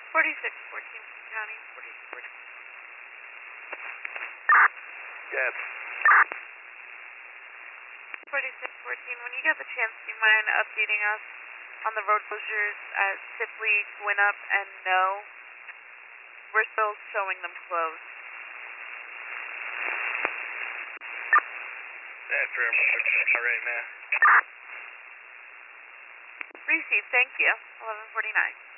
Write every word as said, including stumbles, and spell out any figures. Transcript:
forty-six fourteen County. forty-six fourteen. Yes. forty-six fourteen, when you get the chance, do you mind updating us on the road closures at Sipley, Gwinnett, and No? We're still showing them closed. That's all right, man. Received, thank you. eleven forty-nine.